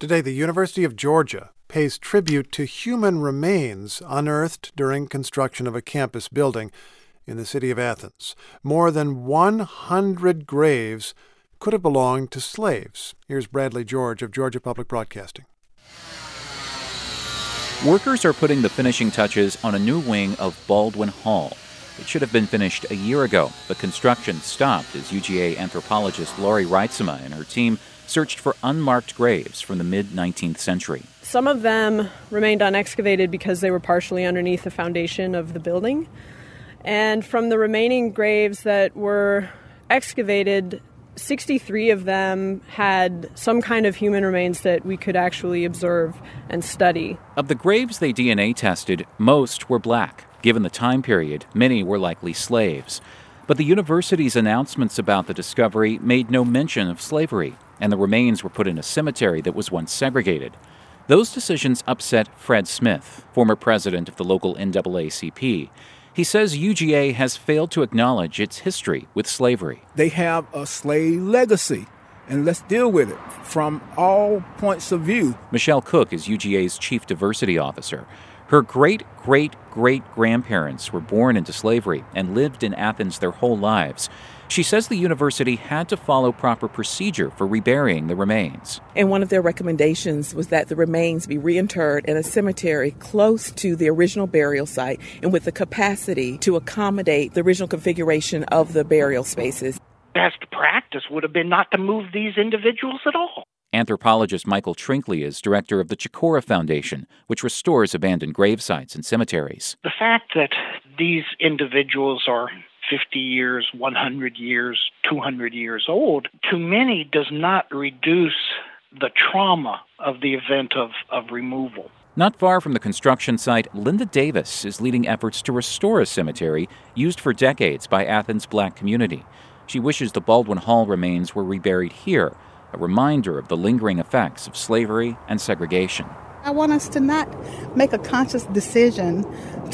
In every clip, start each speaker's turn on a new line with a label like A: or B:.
A: Today, the University of Georgia pays tribute to human remains unearthed during construction of a campus building in the city of Athens. More than 100 graves could have belonged to slaves. Here's Bradley George of Georgia Public Broadcasting.
B: Workers are putting the finishing touches on a new wing of Baldwin Hall. It should have been finished a year ago, but construction stopped as UGA anthropologist Lori Reitzema and her team searched for unmarked graves from the mid-19th century.
C: Some of them remained unexcavated because they were partially underneath the foundation of the building. And from the remaining graves that were excavated, 63 of them had some kind of human remains that we could actually observe and study.
B: Of the graves they DNA tested, most were black. Given the time period, many were likely slaves. But the university's announcements about the discovery made no mention of slavery, and the remains were put in a cemetery that was once segregated. Those decisions upset Fred Smith, former president of the local NAACP. He says UGA has failed to acknowledge its history with slavery.
D: They have a slave legacy, and let's deal with it from all points of view.
B: Michelle Cook is UGA's chief diversity officer. Her great-great-great-grandparents were born into slavery and lived in Athens their whole lives. She says the university had to follow proper procedure for reburying the remains.
E: And one of their recommendations was that the remains be reinterred in a cemetery close to the original burial site and with the capacity to accommodate the original configuration of the burial spaces.
F: Best practice would have been not to move these individuals at all.
B: Anthropologist Michael Trinkley is director of the Chikora Foundation, which restores abandoned grave sites and cemeteries.
F: The fact that these individuals are 50 years, 100 years, 200 years old, to many does not reduce the trauma of the event of removal.
B: Not far from the construction site, Linda Davis is leading efforts to restore a cemetery used for decades by Athens' black community. She wishes the Baldwin Hall remains were reburied here, a reminder of the lingering effects of slavery and segregation.
G: I want us to not make a conscious decision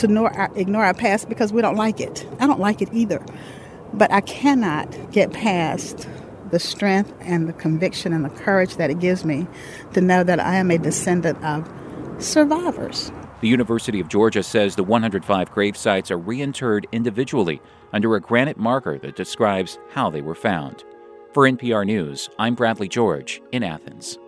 G: to ignore our past because we don't like it. I don't like it either. But I cannot get past the strength and the conviction and the courage that it gives me to know that I am a descendant of survivors.
B: The University of Georgia says the 105 grave sites are reinterred individually under a granite marker that describes how they were found. For NPR News, I'm Bradley George in Athens.